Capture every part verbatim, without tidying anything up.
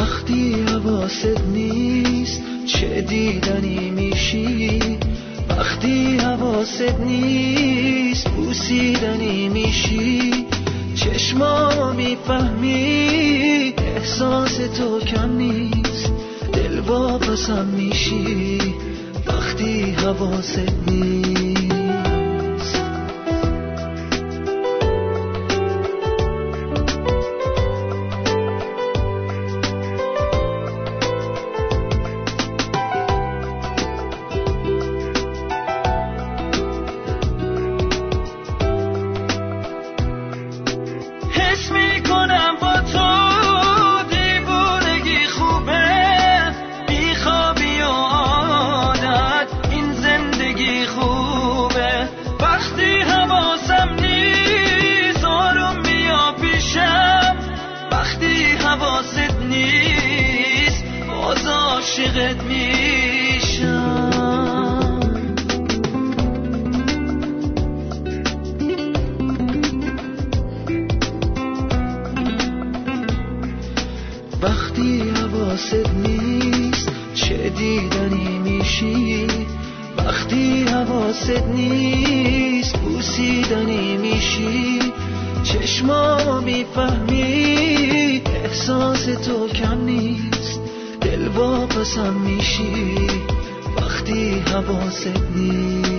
وقتی حواست نیست چه دیدنی میشی، وقتی حواست نیست بوسیدنی میشی، چشما میفهمی احساس تو کم نیست، دل واپسم میشی وقتی حواست نیست. حواست نیست باز عاشقت میشم. وقتی حواست نیست چه دیدنی میشی، وقتی حواست نیست بوسیدنی میشی، چشما میفهمی احساس تو کم نیست، دل واپسم میشی وقتی حواست نیست.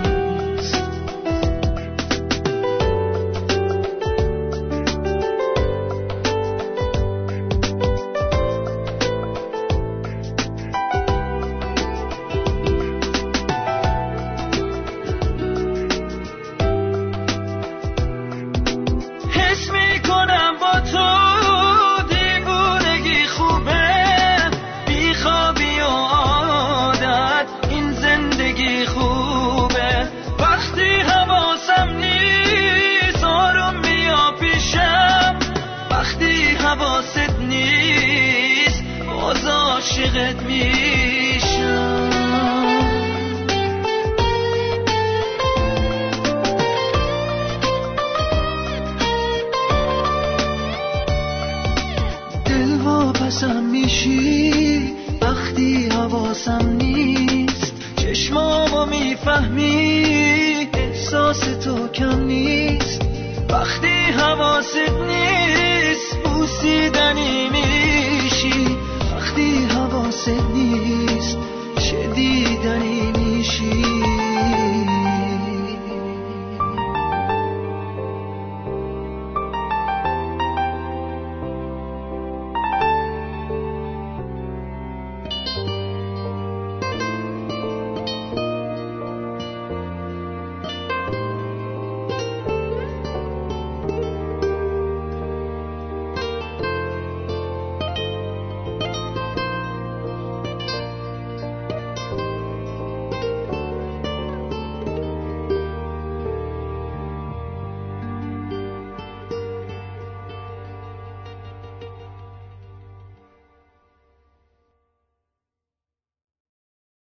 حواست نیست باز عاشقت میشم. دل واپسم میشی وقتی حواسم نیست، چشمامو میفهمی احساس تو کم نیست، وقتی حواست